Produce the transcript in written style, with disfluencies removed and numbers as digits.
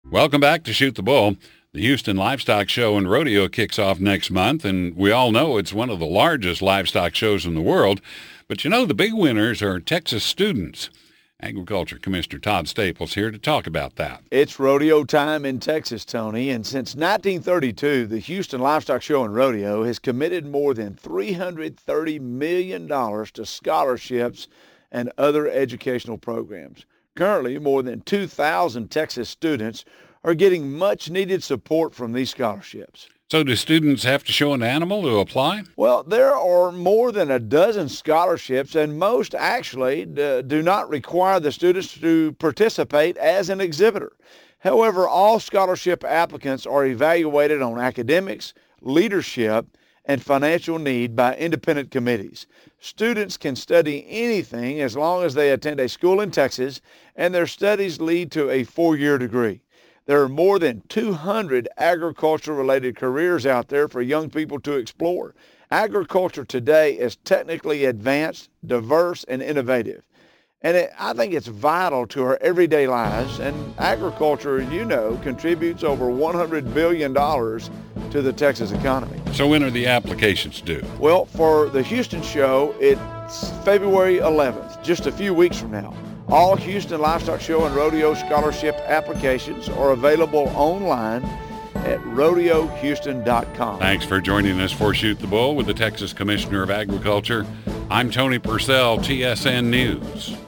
Welcome back to Shoot the Bull. The Houston Livestock Show and Rodeo kicks off next month, and we all know it's one of the largest livestock shows in the world. But you know, the big winners are Texas students. Agriculture Commissioner Todd Staples here to talk about that. It's rodeo time in Texas, Tony, and since 1932, the Houston Livestock Show and Rodeo has committed more than $330 million to scholarships and other educational programs. Currently, more than 2,000 Texas students are getting much-needed support from these scholarships. So do students have to show an animal to apply? Well, there are more than a dozen scholarships, and most actually do not require the students to participate as an exhibitor. However, all scholarship applicants are evaluated on academics, leadership, and financial need by independent committees. Students can study anything as long as they attend a school in Texas and their studies lead to a 4-year degree. There are more than 200 agriculture-related careers out there for young people to explore. Agriculture today is technically advanced, diverse, and innovative. And I think it's vital to our everyday lives. And agriculture, you know, contributes over $100 billion to the Texas economy. So when are the applications due? Well, for the Houston show, it's February 11th, just a few weeks from now. All Houston Livestock Show and Rodeo scholarship applications are available online at rodeohouston.com. Thanks for joining us for Shoot the Bull with the Texas Commissioner of Agriculture. I'm Tony Purcell, TSN News.